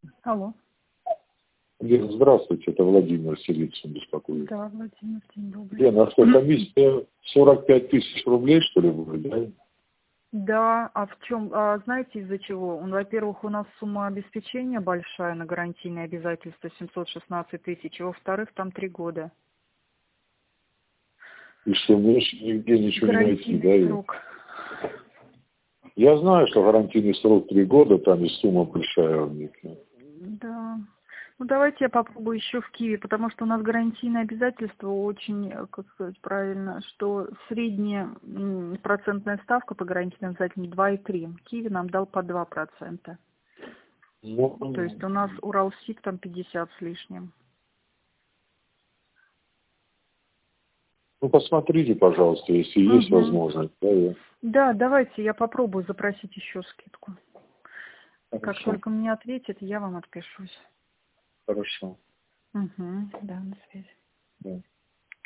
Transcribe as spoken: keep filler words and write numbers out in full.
Алло. Лена, здравствуйте, это Владимир Силицын беспокоит. Да, Владимир, день добрый. Лена, а что, комиссия сорок пять тысяч рублей, что ли, будет, да? Да, а в чем, а знаете из-за чего? Он, во-первых, у нас сумма обеспечения большая на гарантийные обязательства семьсот шестнадцать тысяч, а во-вторых, там три года. И что, меньше нигде ничего не найти, да? Гарантийный срок. Я знаю, что гарантийный срок три года, там и сумма большая у них. Да. Ну, давайте я попробую еще в Киеве, потому что у нас гарантийное обязательство очень, как сказать правильно, что средняя м, процентная ставка по гарантийным обязательствам два и три. Киеве нам дал по два процента. Ну, То есть у нас Уралсиб там пятьдесят с лишним. ну, посмотрите, пожалуйста, если есть Угу. возможность. Да, я... Да, давайте я попробую запросить еще скидку. Хорошо. Как только мне ответят, я вам отпишусь. Хорошо. Угу. Да, на связи. Да.